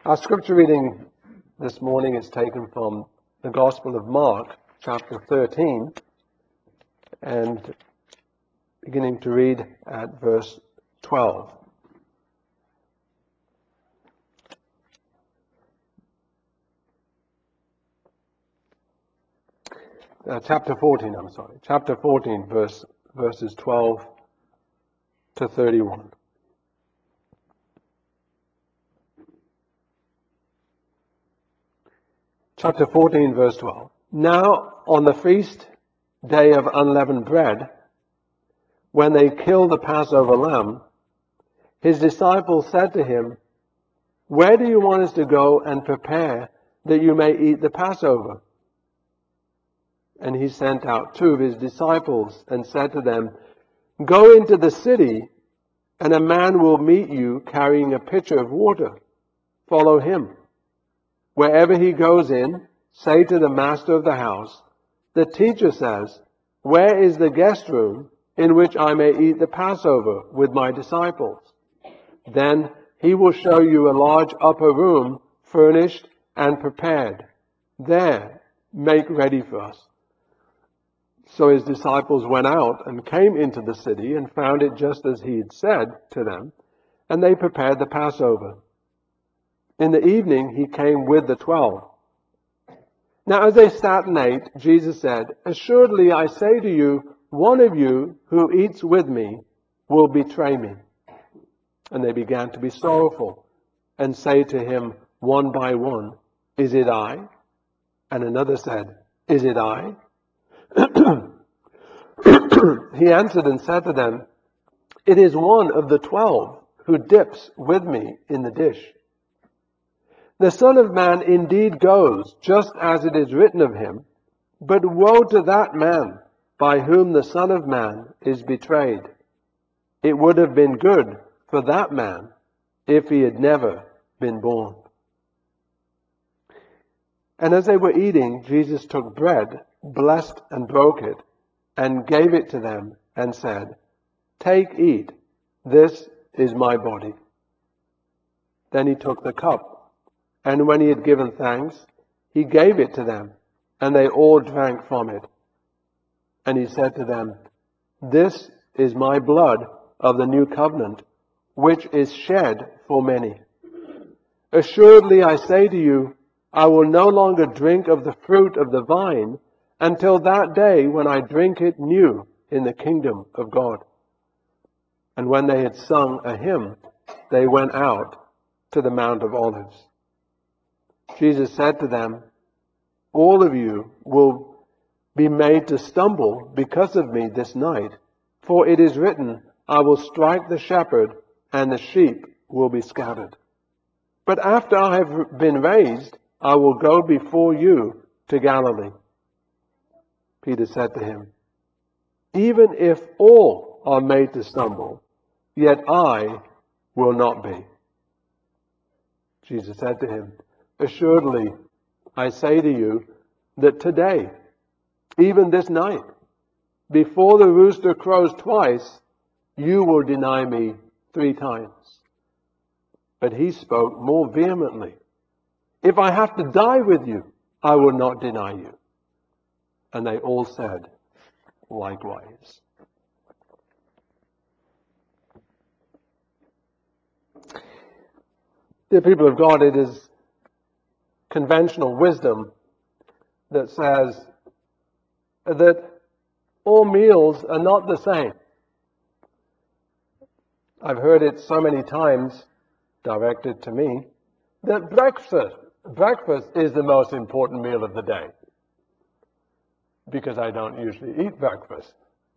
Our scripture reading this morning is taken from the Gospel of Mark, chapter 13, and beginning to read at verse 12. Chapter 14, verses 12 to 31. Chapter 14, verse 12. Now, on the feast day of unleavened bread, when they killed the Passover lamb, his disciples said to him, "Where do you want us to go and prepare that you may eat the Passover?" And he sent out two of his disciples and said to them, "Go into the city, and a man will meet you carrying a pitcher of water. Follow him. Wherever he goes in, say to the master of the house, 'The teacher says, where is the guest room in which I may eat the Passover with my disciples?' Then he will show you a large upper room, furnished and prepared. There, make ready for us." So his disciples went out and came into the city and found it just as he had said to them, and they prepared the Passover. In the evening he came with the 12. Now as they sat and ate, Jesus said, "Assuredly I say to you, one of you who eats with me will betray me." And they began to be sorrowful and say to him one by one, "Is it I?" And another said, "Is it I?" He answered and said to them, "It is one of the 12 who dips with me in the dish. The Son of Man indeed goes, just as it is written of him, but woe to that man by whom the Son of Man is betrayed. It would have been good for that man if he had never been born." And as they were eating, Jesus took bread, blessed and broke it, and gave it to them, and said, "Take, eat, this is my body." Then he took the cup, and when he had given thanks, he gave it to them, and they all drank from it. And he said to them, "This is my blood of the new covenant, which is shed for many. Assuredly I say to you, I will no longer drink of the fruit of the vine until that day when I drink it new in the kingdom of God." And when they had sung a hymn, they went out to the Mount of Olives. Jesus said to them, "All of you will be made to stumble because of me this night, for it is written, I will strike the shepherd, and the sheep will be scattered. But after I have been raised, I will go before you to Galilee." Peter said to him, "Even if all are made to stumble, yet I will not be." Jesus said to him, "Assuredly, I say to you that today, even this night, before the rooster crows twice, you will deny me 3 times." But he spoke more vehemently, "If I have to die with you, I will not deny you." And they all said likewise. Dear people of God, it is conventional wisdom that says that all meals are not the same. I've heard it so many times directed to me that breakfast is the most important meal of the day, because I don't usually eat breakfast.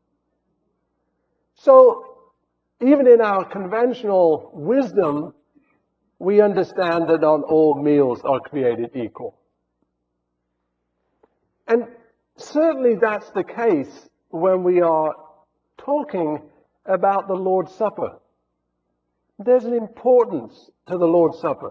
So even in our conventional wisdom, we understand that not all meals are created equal. And certainly that's the case when we are talking about the Lord's Supper. There's an importance to the Lord's Supper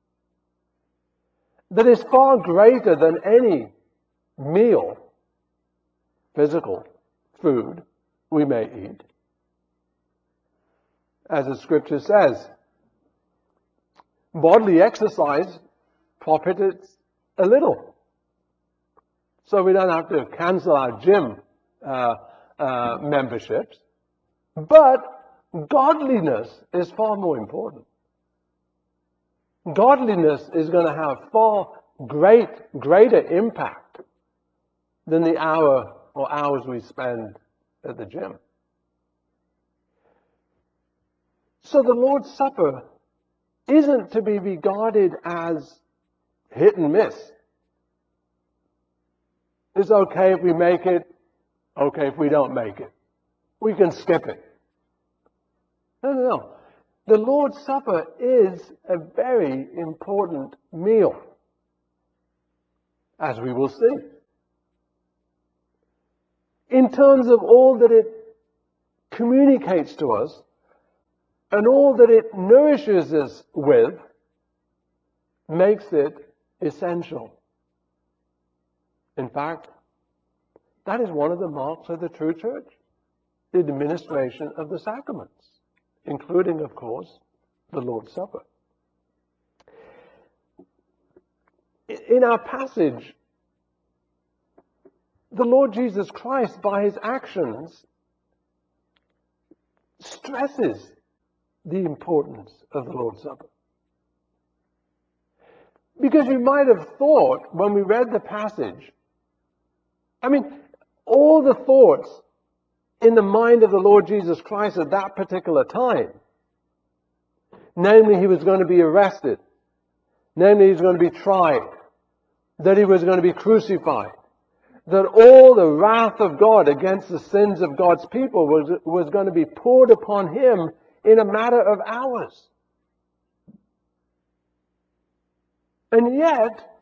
that is far greater than any meal, physical food, we may eat. As the scripture says, bodily exercise profits a little. So we don't have to cancel our gym memberships. But godliness is far more important. Godliness is going to have far greater impact than the hour or hours we spend at the gym. So the Lord's Supper isn't to be regarded as hit and miss. It's okay if we make it, okay if we don't make it. We can skip it. No. The Lord's Supper is a very important meal, as we will see. In terms of all that it communicates to us and all that it nourishes us with, makes it essential. In fact, that is one of the marks of the true church, the administration of the sacraments, including, of course, the Lord's Supper. In our passage, the Lord Jesus Christ, by his actions, stresses the importance of the Lord's Supper. Because you might have thought, when we read the passage, all the thoughts in the mind of the Lord Jesus Christ at that particular time, namely, he was going to be arrested, namely, he was going to be tried, that he was going to be crucified, that all the wrath of God against the sins of God's people was going to be poured upon him in a matter of hours. And yet,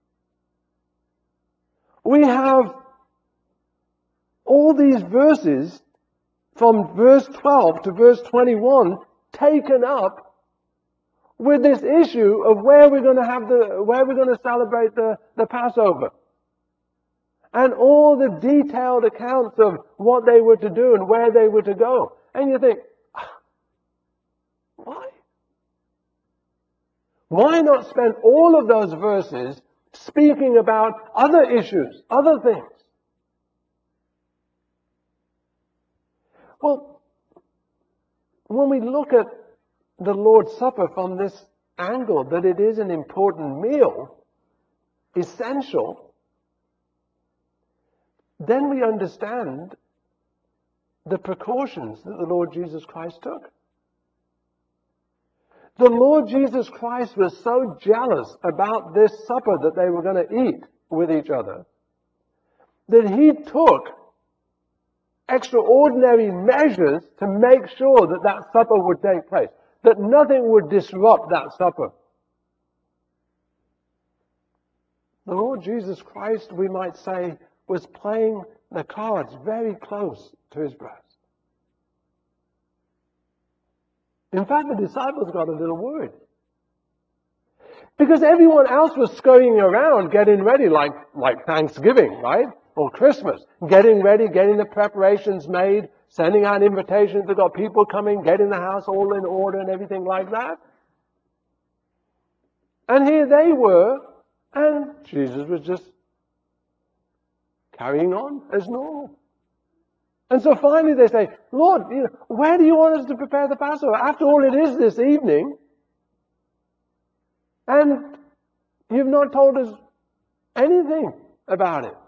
we have all these verses from verse 12 to verse 21 taken up with this issue of where we're going to celebrate the Passover. And all the detailed accounts of what they were to do and where they were to go. And you think, why? Why not spend all of those verses speaking about other issues, other things? Well, when we look at the Lord's Supper from this angle, that it is an important meal, essential, then we understand the precautions that the Lord Jesus Christ took. The Lord Jesus Christ was so jealous about this supper that they were going to eat with each other that he took extraordinary measures to make sure that that supper would take place, that nothing would disrupt that supper. The Lord Jesus Christ, we might say, was playing the cards very close to his breast. In fact, the disciples got a little worried. Because everyone else was scurrying around getting ready, like Thanksgiving, right? Or Christmas. Getting ready, getting the preparations made, sending out invitations. They've got people coming, getting the house all in order and everything like that. And here they were, and Jesus was just carrying on as normal. And so finally they say, Lord, where do you want us to prepare the Passover? After all, it is this evening. And you've not told us anything about it.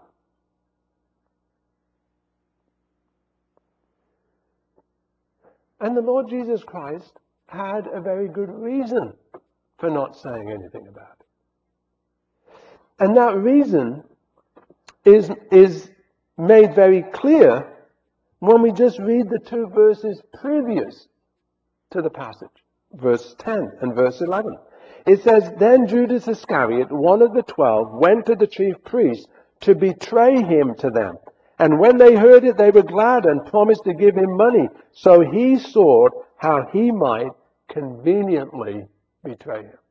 And the Lord Jesus Christ had a very good reason for not saying anything about it. And that reason is made very clear when we just read the two verses previous to the passage, verse 10 and verse 11. It says, Then Judas Iscariot, one of the 12, went to the chief priests to betray him to them. And when they heard it, they were glad and promised to give him money. So he sought how he might conveniently betray him.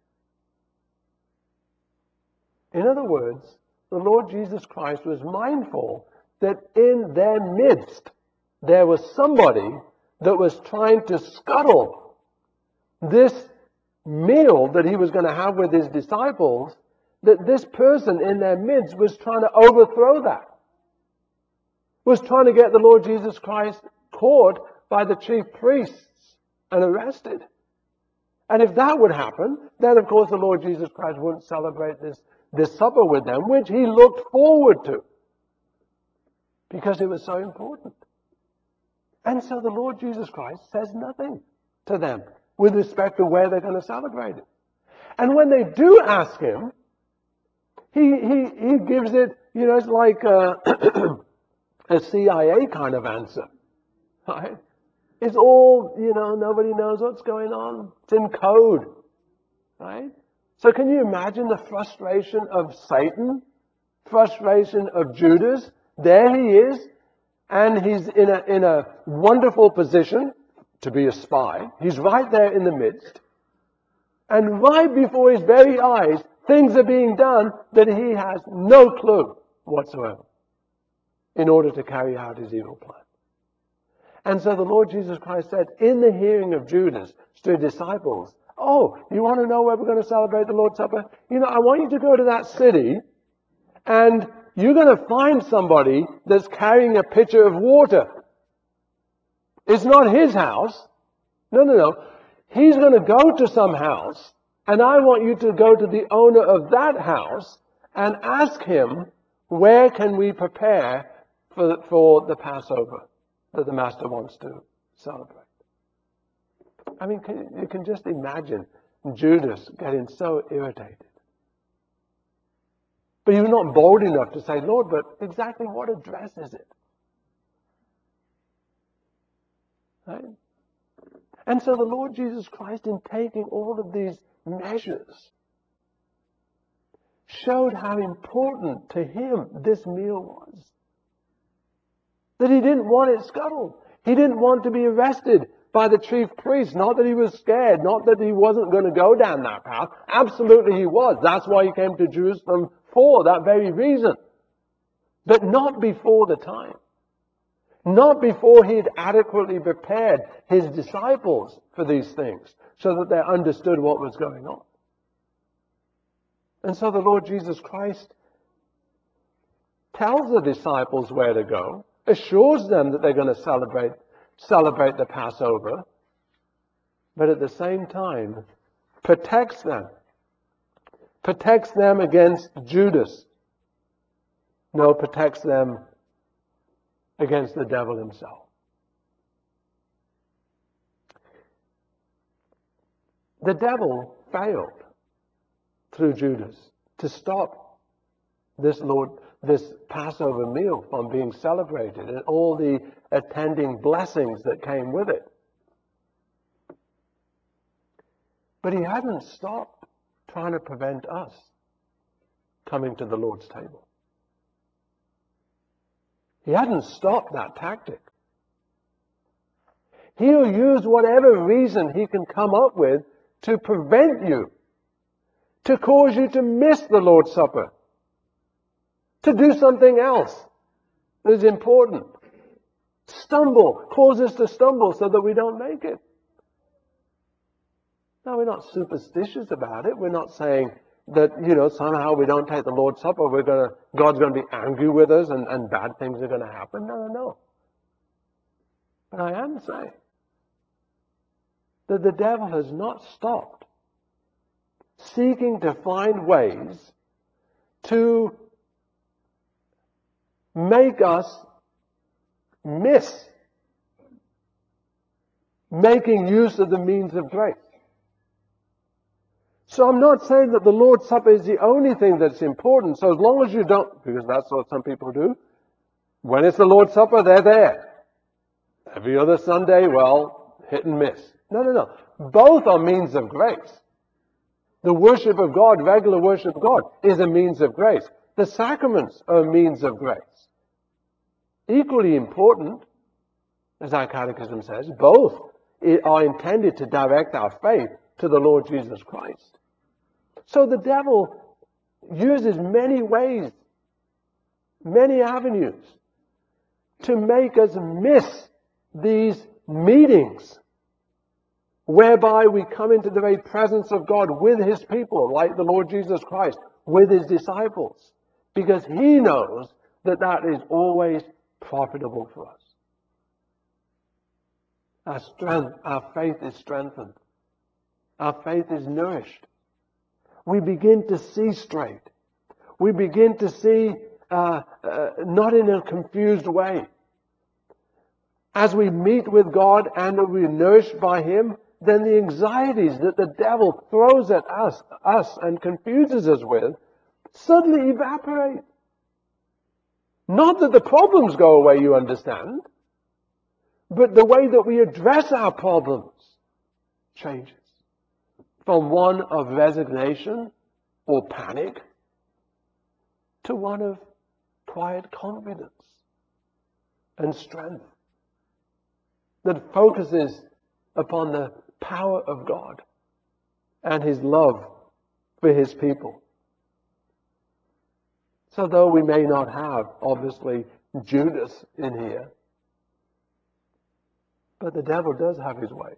In other words, the Lord Jesus Christ was mindful that in their midst there was somebody that was trying to scuttle this meal that he was going to have with his disciples, that this person in their midst was trying to overthrow that. Was trying to get the Lord Jesus Christ caught by the chief priests and arrested. And if that would happen, then of course the Lord Jesus Christ wouldn't celebrate this supper with them, which he looked forward to, because it was so important. And so the Lord Jesus Christ says nothing to them with respect to where they're going to celebrate it. And when they do ask him, he gives it, it's like a CIA kind of answer. Right? It's all, nobody knows what's going on. It's in code. Right? So can you imagine the frustration of Satan? Frustration of Judas? There he is, and he's in a wonderful position to be a spy. He's right there in the midst. And right before his very eyes, things are being done that he has no clue whatsoever in order to carry out his evil plan. And so the Lord Jesus Christ said, in the hearing of Judas, to his disciples, "Oh, you want to know where we're going to celebrate the Lord's Supper? I want you to go to that city, and you're going to find somebody that's carrying a pitcher of water. It's not his house. No. He's going to go to some house, and I want you to go to the owner of that house and ask him, where can we prepare for the Passover that the Master wants to celebrate?" I mean, you can just imagine Judas getting so irritated. But he was not bold enough to say, "Lord, but exactly what address is it?" Right? And so the Lord Jesus Christ, in taking all of these measures, showed how important to him this meal was. That he didn't want it scuttled. He didn't want to be arrested by the chief priest. Not that he was scared. Not that he wasn't going to go down that path. Absolutely he was. That's why he came to Jerusalem, for that very reason. But not before the time. Not before he had adequately prepared his disciples for these things, so that they understood what was going on. And so the Lord Jesus Christ tells the disciples where to go, assures them that they're going to celebrate the Passover, but at the same time protects them against Judas. No, protects them against the devil himself. The devil failed through Judas to stop this Passover meal from being celebrated and all the attending blessings that came with it. But he hadn't stopped trying to prevent us coming to the Lord's table. He hadn't stopped that tactic. He'll use whatever reason he can come up with to prevent you, to cause you to miss the Lord's Supper, to do something else that is important. Cause us to stumble so that we don't make it. No, we're not superstitious about it. We're not saying that, somehow we don't take the Lord's Supper, God's going to be angry with us and bad things are going to happen. No. But I am saying that the devil has not stopped seeking to find ways to make us miss making use of the means of grace. So I'm not saying that the Lord's Supper is the only thing that's important. So as long as you don't, because that's what some people do, when it's the Lord's Supper, they're there. Every other Sunday, hit and miss. No. Both are means of grace. The worship of God, regular worship of God, is a means of grace. The sacraments are a means of grace. Equally important, as our catechism says, both are intended to direct our faith to the Lord Jesus Christ. So the devil uses many ways, many avenues to make us miss these meetings whereby we come into the very presence of God with his people, like the Lord Jesus Christ, with his disciples, because he knows that that is always profitable for us. Our strength, our faith is strengthened. Our faith is nourished. We begin to see straight. We begin to see not in a confused way. As we meet with God and we're nourished by him, then the anxieties that the devil throws at us and confuses us with suddenly evaporate. Not that the problems go away, you understand, but the way that we address our problems changes from one of resignation or panic to one of quiet confidence and strength that focuses upon the power of God and his love for his people. So though we may not have, obviously, Judas in here, but the devil does have his ways.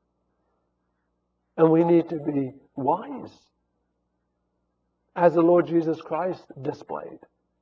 And we need to be wise, as the Lord Jesus Christ displayed.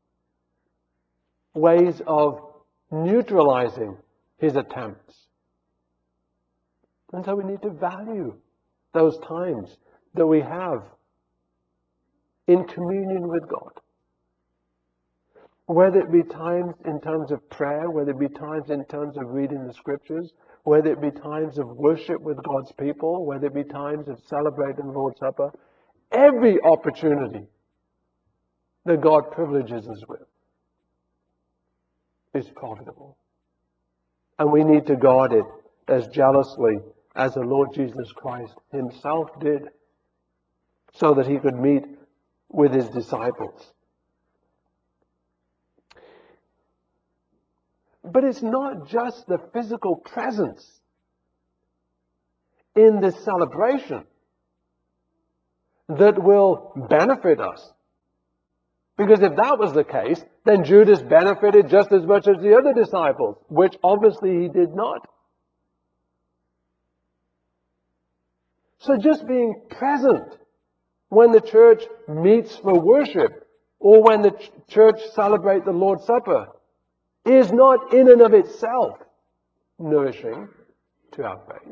Ways of neutralizing his attempts. And so we need to value those times that we have in communion with God. Whether it be times in terms of prayer, whether it be times in terms of reading the scriptures, whether it be times of worship with God's people, whether it be times of celebrating the Lord's Supper, every opportunity that God privileges us with is profitable. And we need to guard it as jealously as the Lord Jesus Christ himself did, so that he could meet with his disciples. But it's not just the physical presence in this celebration that will benefit us. Because if that was the case, then Judas benefited just as much as the other disciples, which obviously he did not. So just being present when the church meets for worship, or when the church celebrates the Lord's Supper, is not in and of itself nourishing to our faith.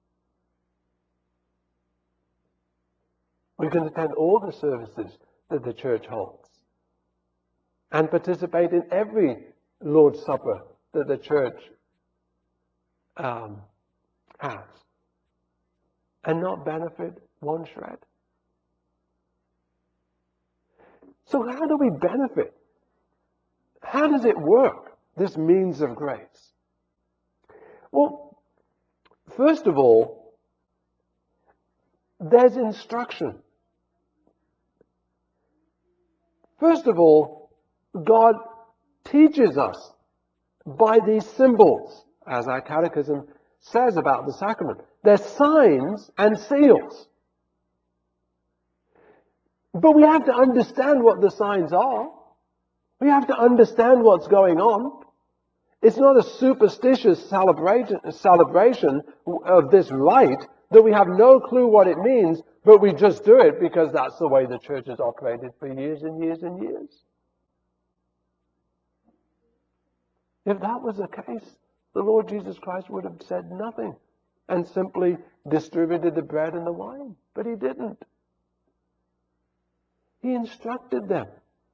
We can attend all the services that the church holds and participate in every Lord's Supper that the church has, and not benefit one shred. So how do we benefit? How does it work, this means of grace? Well, first of all, there's instruction. First of all, God teaches us by these symbols, as our catechism says about the sacrament. They're signs and seals. But we have to understand what the signs are. We have to understand what's going on. It's not a superstitious celebration of this rite that we have no clue what it means, but we just do it because that's the way the church has operated for years and years and years. If that was the case, the Lord Jesus Christ would have said nothing and simply distributed the bread and the wine. But he didn't. He instructed them.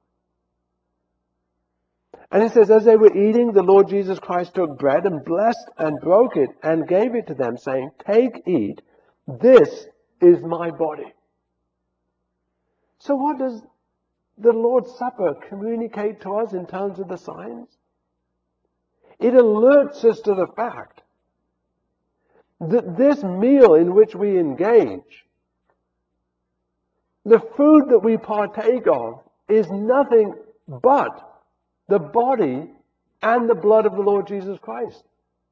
And it says, as they were eating, the Lord Jesus Christ took bread and blessed and broke it and gave it to them, saying, "Take, eat, this is my body." So what does the Lord's Supper communicate to us in terms of the signs? It alerts us to the fact that this meal in which we engage, the food that we partake of, is nothing but the body and the blood of the Lord Jesus Christ.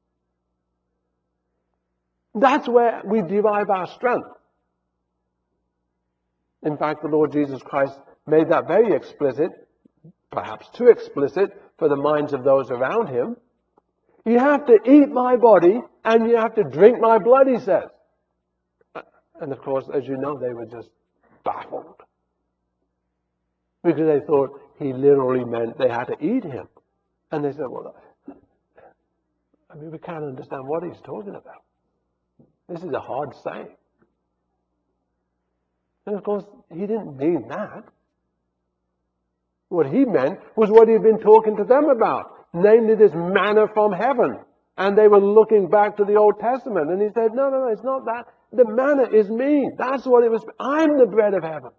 That's where we derive our strength. In fact, the Lord Jesus Christ made that very explicit, perhaps too explicit for the minds of those around him. You have to eat my body and you have to drink my blood, he says. And of course, as you know, they were just baffled. Because they thought he literally meant they had to eat him. And they said, well, we can't understand what he's talking about. This is a hard saying. And of course, he didn't mean that. What he meant was what he'd been talking to them about, namely this manna from heaven. And they were looking back to the Old Testament. And he said, no, it's not that. The manna is me. That's what it was. I'm the bread of heaven.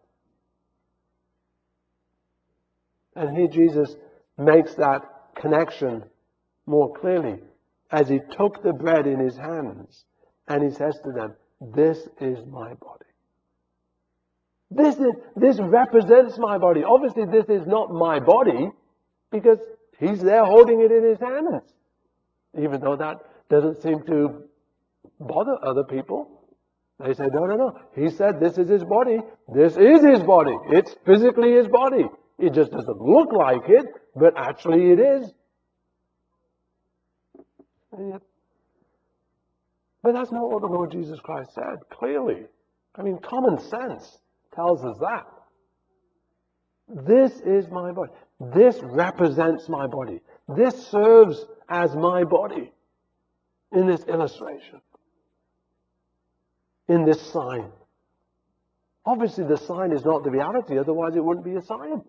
And here Jesus makes that connection more clearly as he took the bread in his hands and he says to them, this is my body. This represents my body. Obviously, this is not my body because he's there holding it in his hands. Even though that doesn't seem to bother other people. They say, no. He said this is his body. This is his body. It's physically his body. It just doesn't look like it, but actually it is. But that's not what the Lord Jesus Christ said, clearly. Common sense tells us that. This is my body. This represents my body. This serves as my body in this illustration, in this sign. Obviously, the sign is not the reality, otherwise it wouldn't be a sign.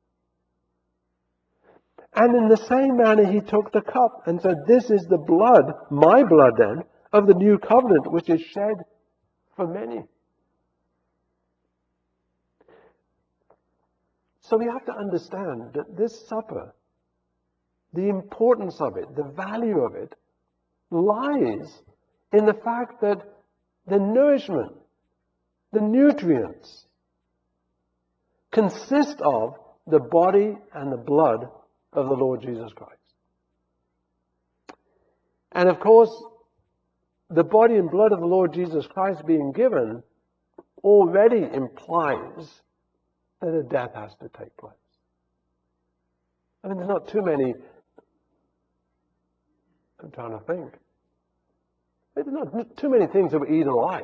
And in the same manner, he took the cup and said, this is the blood, my blood then, of the new covenant, which is shed for many. So we have to understand that this supper, the importance of it, the value of it, lies in the fact that the nourishment, the nutrients, consist of the body and the blood of the Lord Jesus Christ. And of course, the body and blood of the Lord Jesus Christ being given already implies that a death has to take place. There's not too many, I'm trying to think. There's not too many things that we eat alive.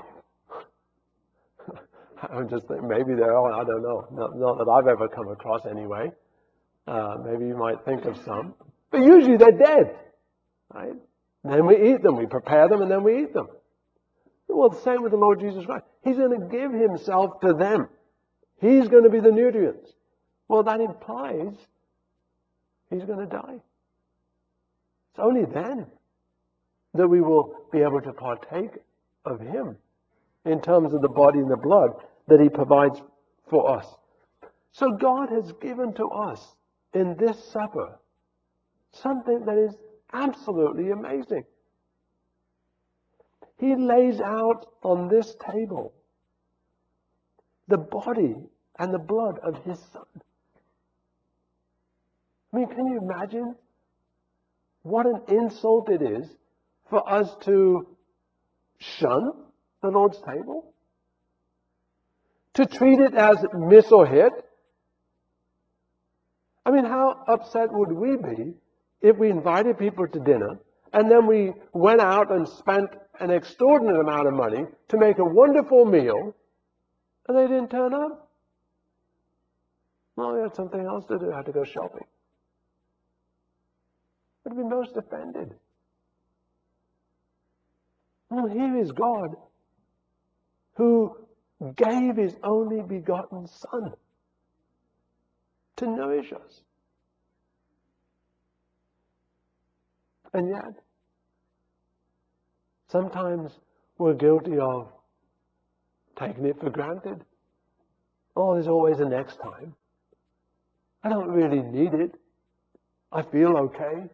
I'm just thinking, maybe there are, I don't know. Not that I've ever come across anyway. Maybe you might think of some. But usually they're dead. Right? Then we eat them. We prepare them and then we eat them. Well, the same with the Lord Jesus Christ. He's going to give himself to them. He's going to be the nutrients. Well, that implies he's going to die. It's only then that we will be able to partake of him in terms of the body and the blood that he provides for us. So God has given to us in this supper something that is absolutely amazing. He lays out on this table the body and the blood of his Son. Can you imagine what an insult it is for us to shun the Lord's table? To treat it as miss or hit? How upset would we be if we invited people to dinner and then we went out and spent an extraordinary amount of money to make a wonderful meal and they didn't turn up? Well, we had something else to do. I had to go shopping. I'd be most offended. Well, here is God who gave his only begotten Son to nourish us. And yet, sometimes we're guilty of taking it for granted. Oh, there's always a next time. I don't really need it. I feel okay.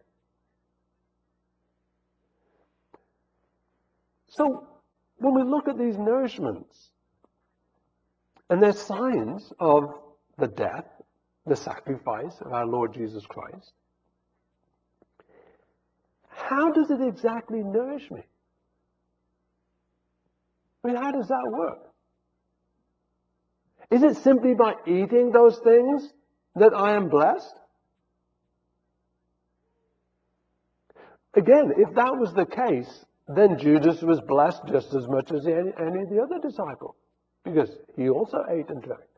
So, when we look at these nourishments, and they're signs of the death, the sacrifice of our Lord Jesus Christ, how does it exactly nourish me? How does that work? Is it simply by eating those things that I am blessed? Again, if that was the case, then Judas was blessed just as much as any of the other disciples, because he also ate and drank.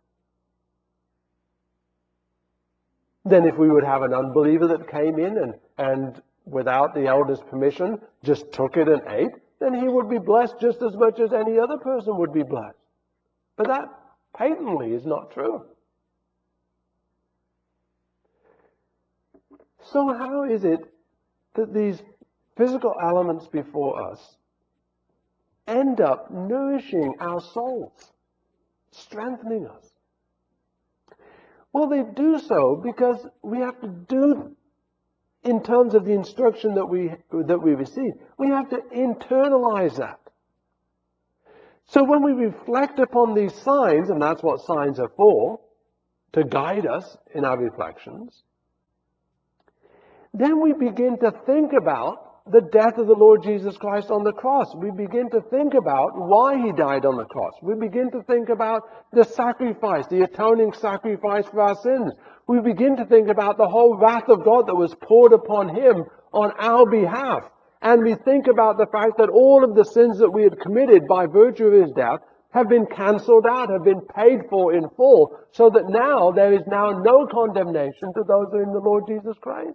Then if we would have an unbeliever that came in and without the elders' permission just took it and ate, then he would be blessed just as much as any other person would be blessed. But that patently is not true. So how is it that these physical elements before us end up nourishing our souls, strengthening us? Well, they do so because we have to do, in terms of the instruction that we receive, we have to internalize that. So when we reflect upon these signs, and that's what signs are for, to guide us in our reflections, then we begin to think about the death of the Lord Jesus Christ on the cross. We begin to think about why he died on the cross. We begin to think about the sacrifice, the atoning sacrifice for our sins. We begin to think about the whole wrath of God that was poured upon him on our behalf. And we think about the fact that all of the sins that we had committed by virtue of his death have been cancelled out, have been paid for in full, so that now there is now no condemnation to those who are in the Lord Jesus Christ.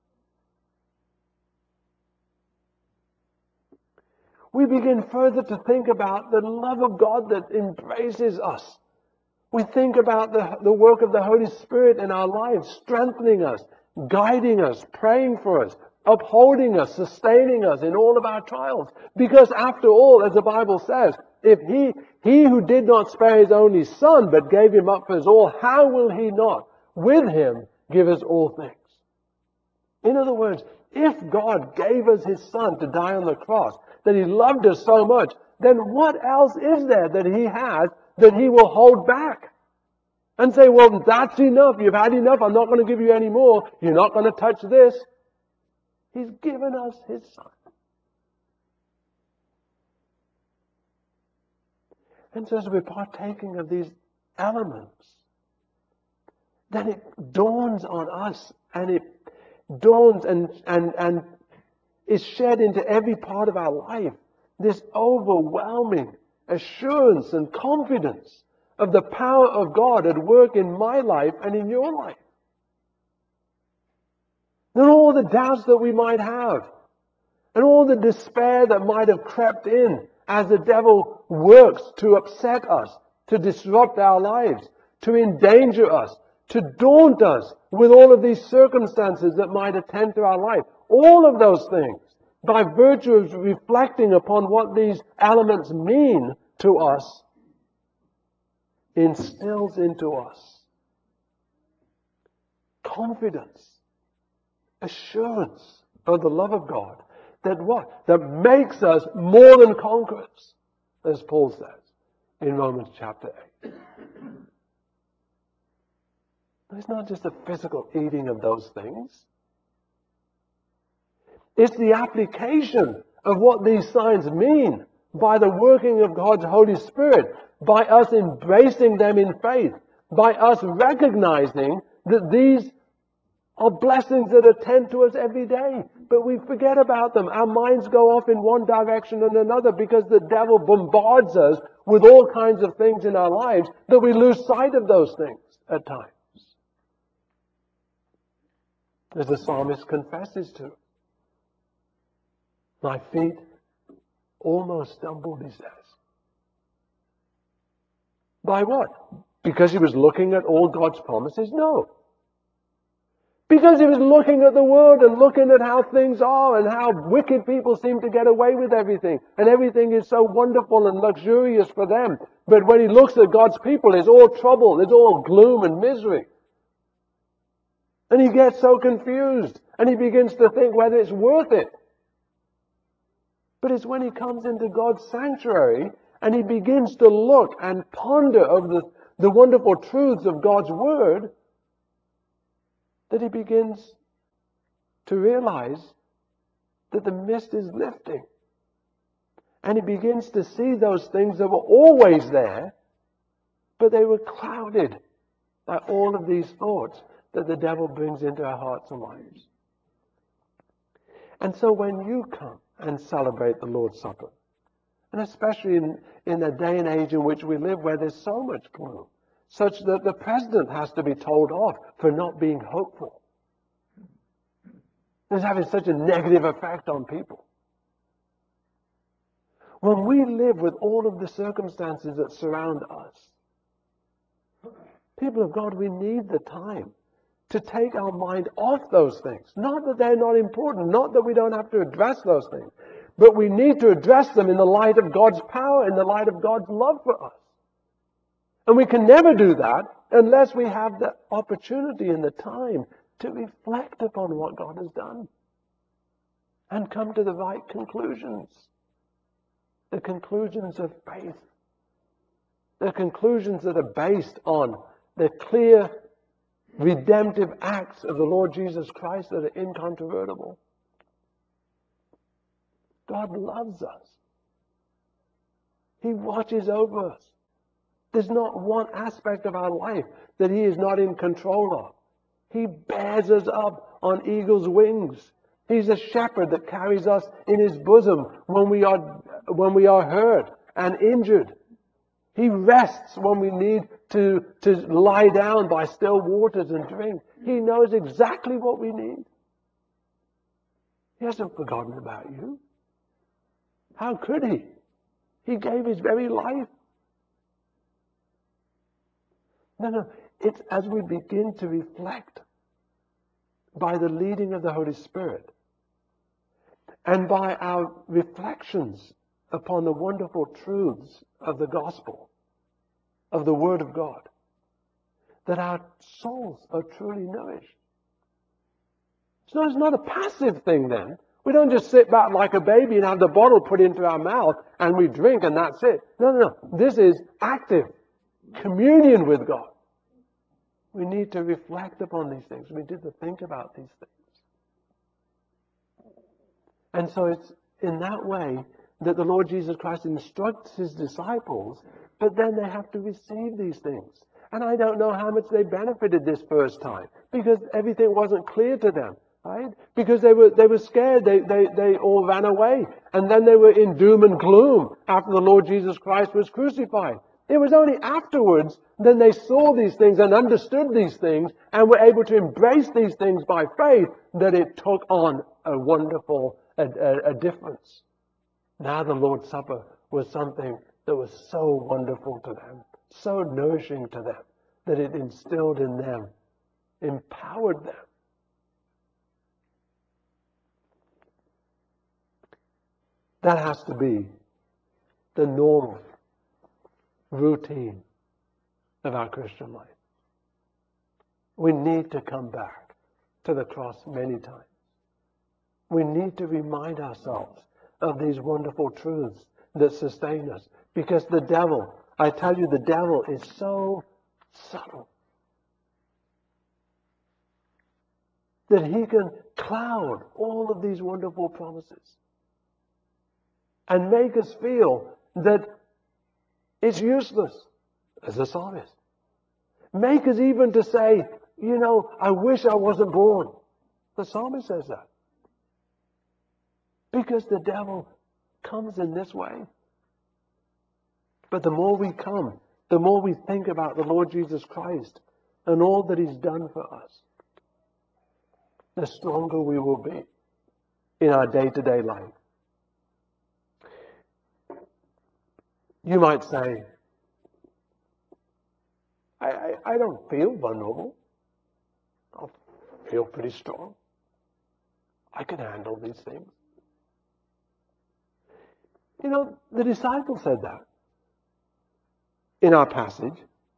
We begin further to think about the love of God that embraces us. We think about the work of the Holy Spirit in our lives, strengthening us, guiding us, praying for us, upholding us, sustaining us in all of our trials. Because after all, as the Bible says, if he who did not spare his only Son, but gave him up for us all, how will he not with him give us all things? In other words, if God gave us his Son to die on the cross, that he loved us so much, then what else is there that he has that he will hold back? And say, well, that's enough. You've had enough. I'm not going to give you any more. You're not going to touch this. He's given us his Son. And so as we're partaking of these elements, then it dawns on us, and it dawns and is shed into every part of our life, this overwhelming assurance and confidence of the power of God at work in my life and in your life. And all the doubts that we might have, and all the despair that might have crept in as the devil works to upset us, to disrupt our lives, to endanger us, to daunt us with all of these circumstances that might attend to our life. All of those things, by virtue of reflecting upon what these elements mean to us, instills into us confidence, assurance of the love of God, that what? That makes us more than conquerors, as Paul says in Romans chapter 8. It's not just a physical eating of those things. It's the application of what these signs mean by the working of God's Holy Spirit, by us embracing them in faith, by us recognizing that these are blessings that attend to us every day. But we forget about them. Our minds go off in one direction and another because the devil bombards us with all kinds of things in our lives that we lose sight of those things at times. As the psalmist confesses to, my feet almost stumbled, he says. By what? Because he was looking at all God's promises? No. Because he was looking at the world and looking at how things are and how wicked people seem to get away with everything. And everything is so wonderful and luxurious for them. But when he looks at God's people, it's all trouble, it's all gloom and misery. And he gets so confused. And he begins to think whether it's worth it. But it's when he comes into God's sanctuary and he begins to look and ponder over the wonderful truths of God's Word that he begins to realize that the mist is lifting. And he begins to see those things that were always there, but they were clouded by all of these thoughts that the devil brings into our hearts and lives. And so when you come and celebrate the Lord's Supper. And especially in a day and age in which we live where there's so much gloom, such that the president has to be told off for not being hopeful. It's having such a negative effect on people. When we live with all of the circumstances that surround us, people of God, we need the time to take our mind off those things. Not that they're not important, not that we don't have to address those things, but we need to address them in the light of God's power, in the light of God's love for us. And we can never do that unless we have the opportunity and the time to reflect upon what God has done and come to the right conclusions. The conclusions of faith. The conclusions that are based on the clear redemptive acts of the Lord Jesus Christ that are incontrovertible. God loves us. He watches over us. There's not one aspect of our life that He is not in control of. He bears us up on eagle's wings. He's a shepherd that carries us in His bosom when we are hurt and injured. He rests when we need to lie down by still waters and drink. He knows exactly what we need. He hasn't forgotten about you. How could He? He gave His very life. No. It's as we begin to reflect by the leading of the Holy Spirit and by our reflections upon the wonderful truths of the gospel, of the Word of God, that our souls are truly nourished. So it's not a passive thing then. We don't just sit back like a baby and have the bottle put into our mouth and we drink and that's it. No. This is active communion with God. We need to reflect upon these things. We need to think about these things. And so it's in that way that the Lord Jesus Christ instructs His disciples, but then they have to receive these things. And I don't know how much they benefited this first time, because everything wasn't clear to them, right? Because they were scared. They all ran away. And then they were in doom and gloom after the Lord Jesus Christ was crucified. It was only afterwards then they saw these things and understood these things and were able to embrace these things by faith that it took on a wonderful a difference. Now the Lord's Supper was something that was so wonderful to them, so nourishing to them, that it instilled in them, empowered them. That has to be the normal routine of our Christian life. We need to come back to the cross many times. We need to remind ourselves of these wonderful truths that sustain us. Because the devil, I tell you, the devil is so subtle that he can cloud all of these wonderful promises and make us feel that it's useless, as the psalmist. Make us even to say, I wish I wasn't born. The psalmist says that. Because the devil comes in this way. But the more we come, the more we think about the Lord Jesus Christ and all that He's done for us, the stronger we will be in our day-to-day life. You might say, I don't feel vulnerable. I feel pretty strong. I can handle these things. The disciples said that in our passage.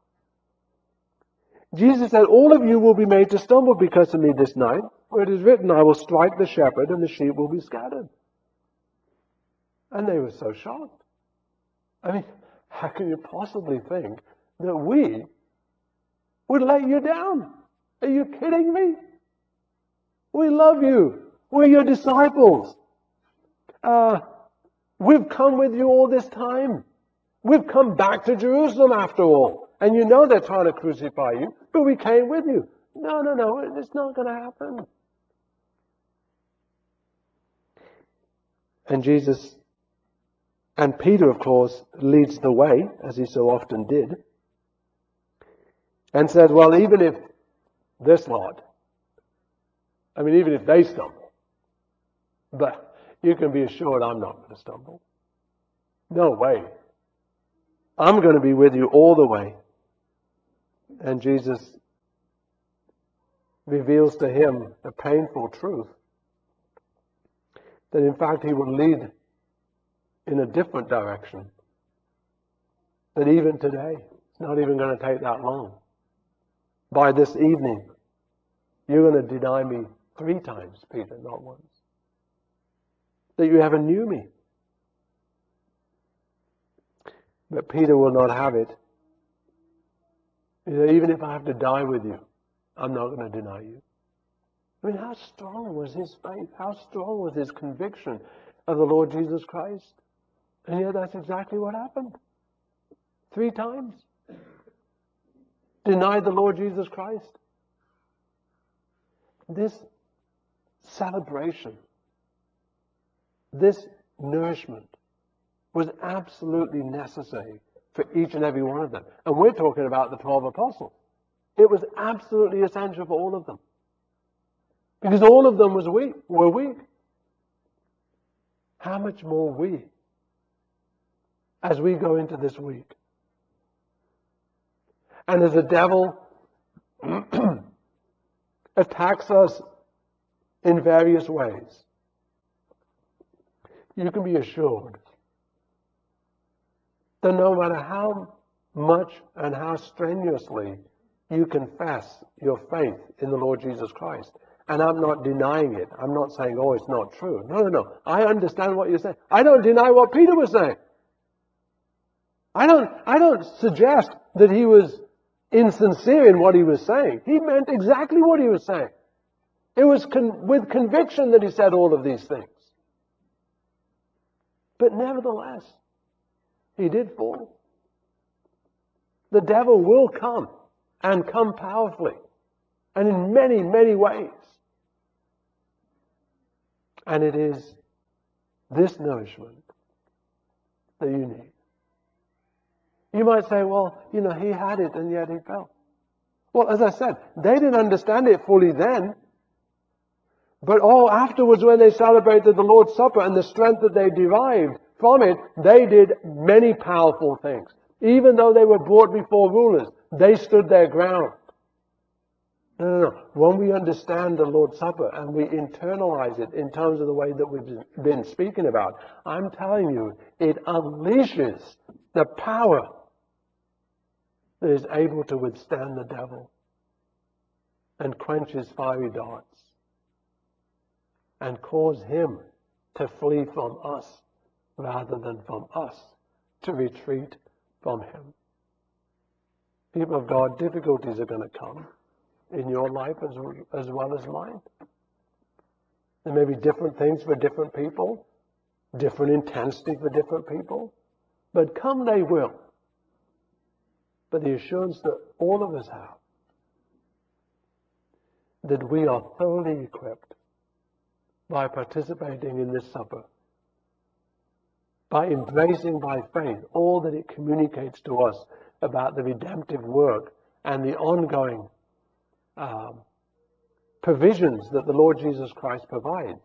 Jesus said, all of you will be made to stumble because of me this night, for it is written, I will strike the shepherd and the sheep will be scattered. And they were so shocked. I mean, how can you possibly think that we would let you down? Are you kidding me? We love you. We're your disciples. We've come with you all this time. We've come back to Jerusalem after all. And they're trying to crucify you, but we came with you. No, it's not going to happen. And Peter, of course, leads the way, as he so often did, and says, well, even if this lot, even if they stumble, but you can be assured I'm not going to stumble. No way. I'm going to be with you all the way. And Jesus reveals to him the painful truth that in fact he will lead in a different direction. That even today, it's not even going to take that long. By this evening, you're going to deny me 3 times, Peter, not once. That you ever knew me. But Peter will not have it. He said, even if I have to die with you, I'm not going to deny you. How strong was his faith? How strong was his conviction of the Lord Jesus Christ? And yet that's exactly what happened. 3 times. Denied the Lord Jesus Christ. This celebration, this nourishment was absolutely necessary for each and every one of them. And we're talking about the 12 apostles. It was absolutely essential for all of them. Because all of them were weak. How much more we, as we go into this week? And as the devil attacks us in various ways, you can be assured that no matter how much and how strenuously you confess your faith in the Lord Jesus Christ, and I'm not denying it. I'm not saying, oh, it's not true. No. I understand what you're saying. I don't deny what Peter was saying. I don't suggest that he was insincere in what he was saying. He meant exactly what he was saying. It was with conviction that he said all of these things. But nevertheless, he did fall. The devil will come, and come powerfully, and in many, many ways. And it is this nourishment that you need. You might say, well, he had it and yet he fell. Well, as I said, they didn't understand it fully then. But afterwards when they celebrated the Lord's Supper and the strength that they derived from it, they did many powerful things. Even though they were brought before rulers, they stood their ground. No. When we understand the Lord's Supper and we internalize it in terms of the way that we've been speaking about, I'm telling you, it unleashes the power that is able to withstand the devil and quench his fiery darts and cause him to flee from us rather than from us to retreat from him. People of God, difficulties are going to come in your life as well as mine. There may be different things for different people, different intensity for different people, but come they will. But the assurance that all of us have, that we are thoroughly equipped by participating in this supper, by embracing by faith all that it communicates to us about the redemptive work and the ongoing provisions that the Lord Jesus Christ provides,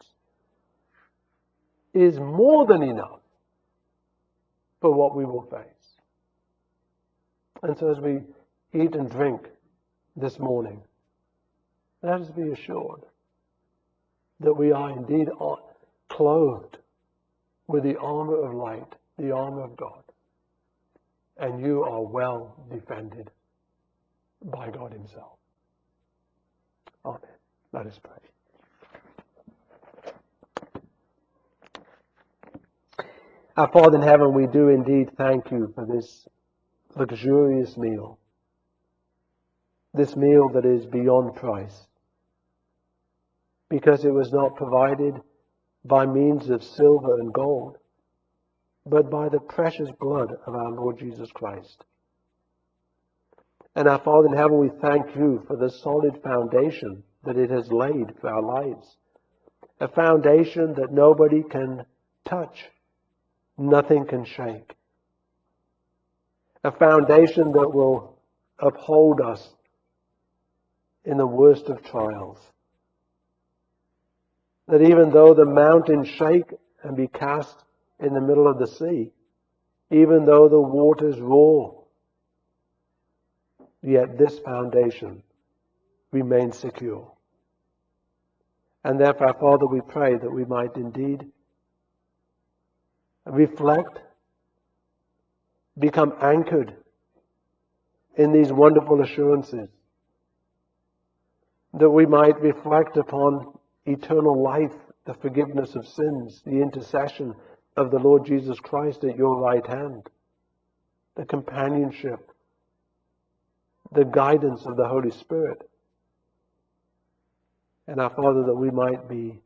is more than enough for what we will face. And so as we eat and drink this morning, let us be assured that we are indeed clothed with the armor of light, the armor of God, and you are well defended by God himself. Amen. Let us pray. Our Father in heaven, we do indeed thank you for this luxurious meal, this meal that is beyond price, because it was not provided by means of silver and gold, but by the precious blood of our Lord Jesus Christ. And our Father in heaven, we thank you for the solid foundation that it has laid for our lives, a foundation that nobody can touch, nothing can shake. A foundation that will uphold us in the worst of trials. That even though the mountains shake and be cast in the middle of the sea, even though the waters roar, yet this foundation remains secure. And therefore, Father, we pray that we might indeed reflect, become anchored in these wonderful assurances, that we might reflect upon eternal life, the forgiveness of sins, the intercession of the Lord Jesus Christ at your right hand, the companionship, the guidance of the Holy Spirit. And our Father, that we might be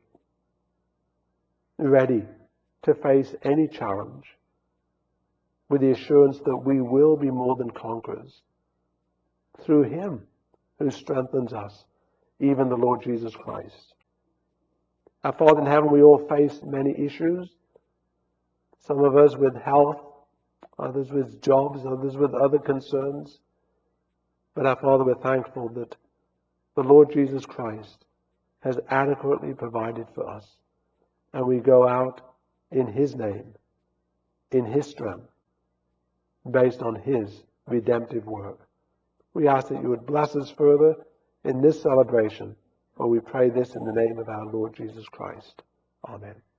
ready to face any challenge with the assurance that we will be more than conquerors through Him who strengthens us, even the Lord Jesus Christ. Our Father in heaven, we all face many issues, some of us with health, others with jobs, others with other concerns. But our Father, we're thankful that the Lord Jesus Christ has adequately provided for us. And we go out in His name, in His strength, based on His redemptive work. We ask that you would bless us further in this celebration, for we pray this in the name of our Lord Jesus Christ. Amen.